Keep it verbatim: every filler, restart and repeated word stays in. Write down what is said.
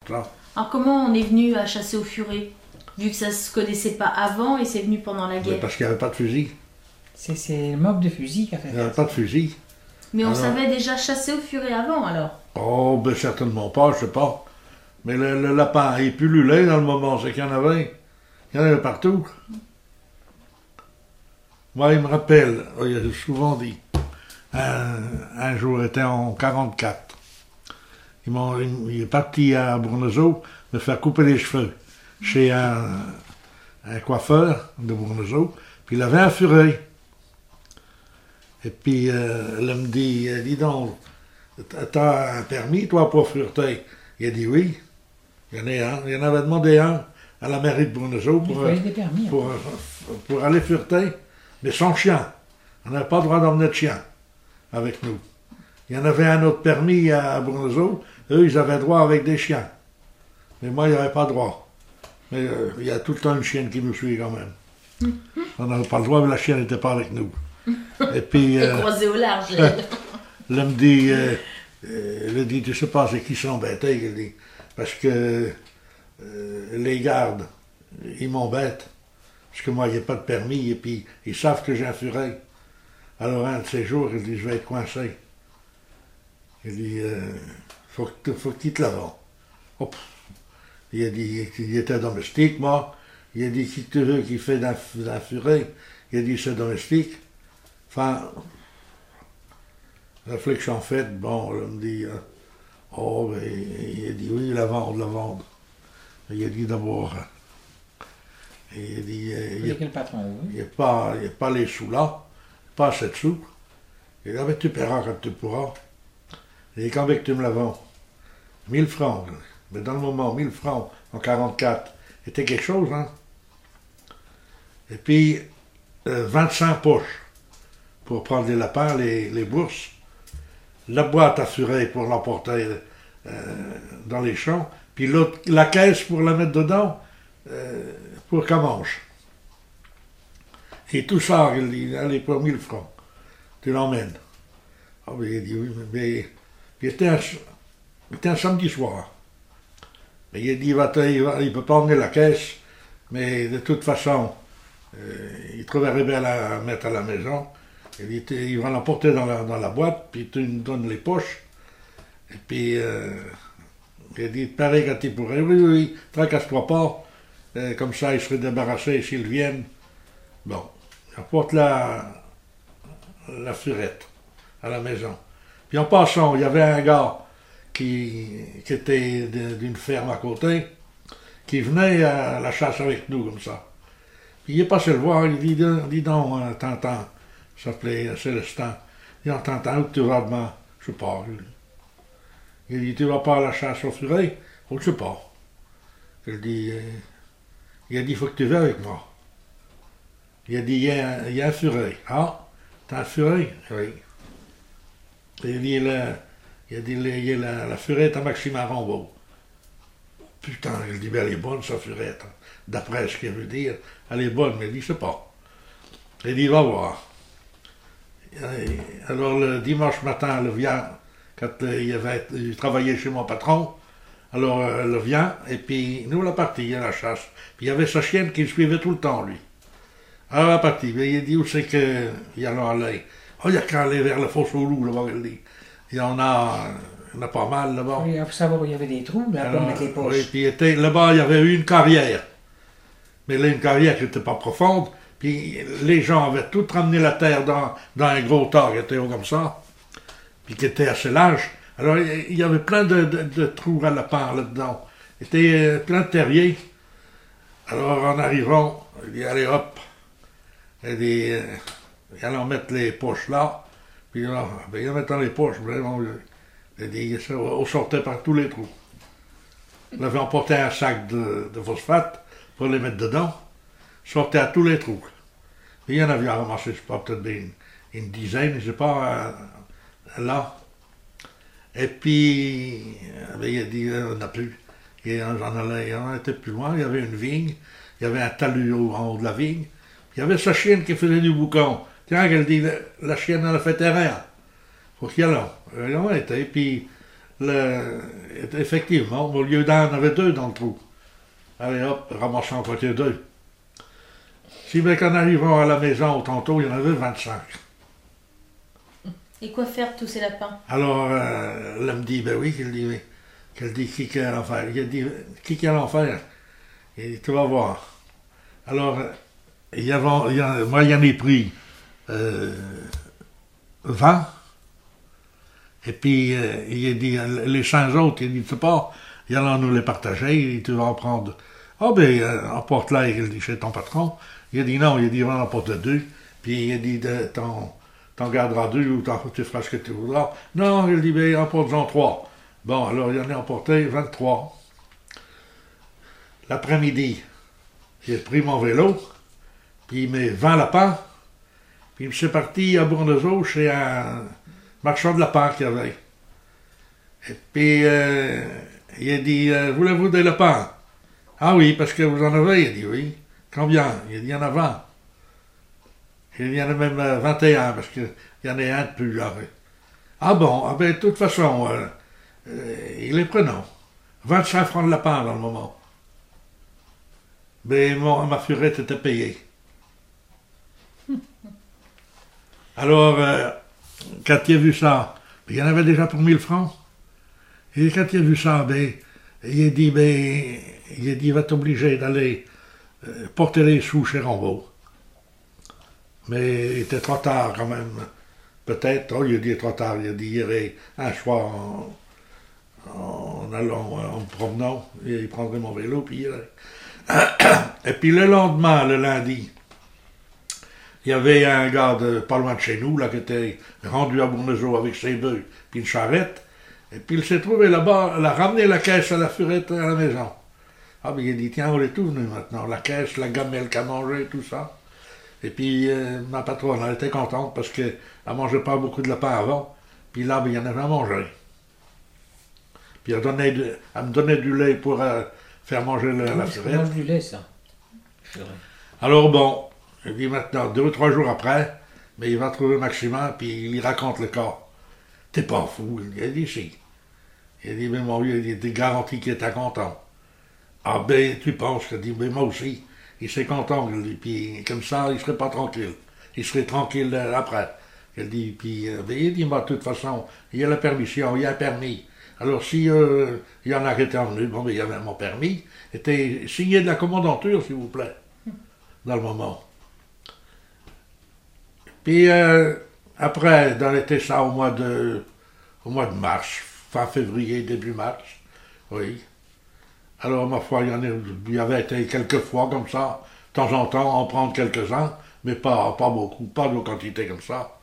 ça. Alors comment on est venu à chasser au furet? Vu que ça ne se connaissait pas avant et c'est venu pendant la guerre. Mais parce qu'il n'y avait pas de fusil. C'est le mob de fusil qui a fait Il ça. n'y avait pas de fusil. Mais on alors... savait déjà chasser au furet avant alors? Oh, ben certainement pas, je sais pas. Mais le, le lapin, il pullulait dans le moment, c'est qu'il y en avait. Il y en avait partout. Moi, il me rappelle, il a souvent dit, un, un jour, était en quarante-quatre. Ils il, il est parti à Bournezeau me faire couper les cheveux chez un, un coiffeur de Bournezeau, puis il avait un furet. Et puis, euh, elle me dit, dis donc, t'as un permis, toi, pour fureter? Il a dit oui. Il y en, a un. Il y en avait demandé un à la mairie de Bournezeau pour, permis, pour, pour, pour aller fureter, mais sans chien. On n'avait pas le droit d'emmener de chien avec nous. Il y en avait un autre permis à Bournezeau, eux, ils avaient droit avec des chiens. Mais moi, il n'y avait pas droit. Mais euh, il y a tout le temps une chienne qui nous suit quand même. On n'avait pas le droit, mais la chienne n'était pas avec nous. Et puis... Euh, croisée au large. Elle me dit, euh, euh, elle dit, tu sais pas, c'est qui s'embêtait, elle dit, parce que euh, les gardes, ils m'embêtent, parce que moi, il n'y a pas de permis, et puis ils savent que j'ai un furet. Alors un de ces jours, il dit, je vais être coincé. Il dit, euh, faut que faut que tu te la vends. Oh, il a dit, il était domestique, moi. Il a dit, qui tu veux qui fait d'un furet? Il a dit, c'est domestique. Enfin, réflexion faite, bon, elle me dit, euh, oh, ben, il a dit, oui, la vendre, la vendre. Il a dit d'abord, il a dit, euh, il n'y a, a, pas, a pas les sous là, pas assez de sous. Il a dit, ah, tu paieras quand tu pourras. Il dit, quand que tu me la vends? mille francs. Mais dans le moment, mille francs en quarante-quatre, c'était quelque chose, hein. Et puis, euh, vingt-cinq poches pour prendre les lapins, les, les bourses, la boîte à furet pour l'emporter euh, dans les champs, puis la caisse pour la mettre dedans, euh, pour qu'elle mange. Et tout ça, il dit, allez, pour mille francs, tu l'emmènes. Ah, mais il dit, oui, mais, mais était, un, était un samedi soir. Mais il a dit, il ne peut pas emmener la caisse, mais de toute façon, euh, il trouverait bien la mettre à la maison. Il dit, il va l'emporter dans la, dans la boîte, puis tu me donnes les poches. Et puis, euh, il a dit, pareil quand il pourrait. Oui, oui, oui, tracasse-toi pas. Euh, comme ça, il serait débarrassé s'ils viennent. Bon, il apporte la, la furette à la maison. Puis en passant, il y avait un gars qui, qui était d'une ferme à côté, qui venait à la chasse avec nous, comme ça. Puis il est passé le voir, il dit, dis donc, euh, Tintin, ça s'appelait Célestin, il dit, Tintin, où tu vas demain? Je sais pas. Il dit, tu vas pas à la chasse au furet? Je ne sais pas. Il dit, euh, il a dit, il faut que tu viennes avec moi. Il a dit, il y a un, il y a un furet. Ah, t'as un furet? Oui. Il dit, le, il a dit, il y a la, la furette à Maxime Rambaud. Putain, il dit, ben elle est bonne, sa furette. D'après ce qu'il veut dire, elle est bonne, mais il dit, je sais pas. Il dit, va voir. Et alors, le dimanche matin, elle vient, quand il, avait, il travaillait chez mon patron, alors elle vient, et puis nous, la partie à la chasse. Puis il y avait sa chienne qui le suivait tout le temps, lui. Alors la partie, il a dit, où c'est qu'il y a aller? Oh, il y a qu'à aller vers le fosse au loup, là-bas, il dit. Il y en a, il y en a pas mal, là-bas. Oui, il faut savoir où il y avait des trous, là, pour mettre les poches. Oui, puis était, là-bas, il y avait eu une carrière. Mais là, une carrière qui n'était pas profonde, puis les gens avaient tout ramené la terre dans, dans un gros tas qui était haut comme ça, puis qui était assez large. Alors, il y avait plein de, de, de trous à lapin là-dedans. Il était plein de terriers. Alors, en arrivant, il dit, allez, hop. Il dit, euh, allons mettre les poches là. Puis là, ben, en mettant les poches, vraiment, il dit, ça, on sortait par tous les trous. On avait emporté un sac de, de phosphate pour les mettre dedans. Sortait à tous les trous. Et il y en avait à ramasser, je sais pas, peut-être une, une dizaine, je sais pas, euh, là. Et puis, ben, il a dit, on n'a plus. Et j'en allais, on était plus loin, il y avait une vigne, il y avait un talus en haut de la vigne. Il y avait sa chienne qui faisait du boucan. Tiens, elle dit, la chienne, elle a fait terrain. Faut qu'il y ait là. Et puis, le, effectivement, au lieu d'un, on avait deux dans le trou. Allez hop, ramassons en côté deux. Si bien qu'en arrivant à la maison, tantôt, il y en avait vingt-cinq. Et quoi faire de tous ces lapins? Alors, euh, elle me dit, ben oui, qu'elle dit, oui. Qu'elle dit, qui qui allait en faire? Il dit, qui qui allait en faire? Il dit, tu vas voir. Alors, il y avait, il y en, moi, il y en ai pris euh, vingt. Et puis, euh, il a dit, les cinq autres, il dit, tu sais pas, il allait nous les partager, il dit, tu vas en prendre. Ah, oh, ben, euh, emporte-la, il dit, chez ton patron. Il a dit, non, il a dit, on en emporte deux. Puis, il a dit, t'en, t'en garderas deux ou tu feras ce que tu voudras. Non, il dit, ben, emporte-en trois. Bon, alors, il en a emporté vingt-trois. L'après-midi, j'ai pris mon vélo, puis il met vingt lapins, puis il me suis parti à Bournezeau chez un marchand de lapins qu'il y avait. Et puis, euh, il a dit, euh, voulez-vous des lapins? Ah oui, parce que vous en avez. Il a dit, oui. Combien? Il a dit, il y en a vingt. Il y en a même vingt et un, parce qu'il y en a un de plus là. Ah bon, ah ben, de toute façon, euh, euh, il est prenant. vingt-cinq francs de lapin dans le moment. Mais mon, ma furette était payée. Alors, euh, quand il a vu ça, il y en avait déjà pour mille francs. Et quand il a vu ça, ben, il a dit, ben, il a dit, il va t'obliger d'aller euh, porter les sous chez Rambaud. Mais il était trop tard quand même. Peut-être, oh, il a dit trop tard, il a dit, il irait un soir en, en allant, en me promenant, et il prendrait mon vélo, puis il irait. Et puis le lendemain, le lundi, il y avait un gars de pas loin de chez nous, là, qui était rendu à Bournezeau avec ses bœufs, puis une charrette, et puis il s'est trouvé là-bas, il a ramené la caisse à la furette à la maison. Ah, ben il a dit, tiens, on est tout venu maintenant, la caisse, la gamelle qu'à manger, tout ça. Et puis euh, ma patronne, elle était contente parce qu'elle ne mangeait pas beaucoup de lapin avant, puis là, ben, il y en avait à manger. Puis elle, donnait de, elle me donnait du lait pour euh, faire manger le, oui, la furette. mange du lait, ça. Alors bon, je dis maintenant, deux ou trois jours après, mais il va trouver Maximin, puis il lui raconte le cas. T'es pas fou, il a dit si. Il a dit, mais mon vieux, il était garanti qu'il était content. Ah ben, tu penses, il a dit, mais moi aussi, il serait content, il dit, puis comme ça, il serait pas tranquille. Il serait tranquille après. Il dit, puis, ben, il dit, moi, de toute façon, il y a la permission, il y a un permis. Alors, si euh, il y en a qui étaient venus, bon, mais il y avait mon permis, était signé de la commandanture, s'il vous plaît, dans le moment. Puis, euh, après, dans l'été, ça, au mois de, au mois de mars, fin février, début mars, oui. Alors, ma foi, il y en a, il y avait été quelques fois comme ça, de temps en temps, en prendre quelques-uns, mais pas, pas beaucoup, pas de quantité comme ça.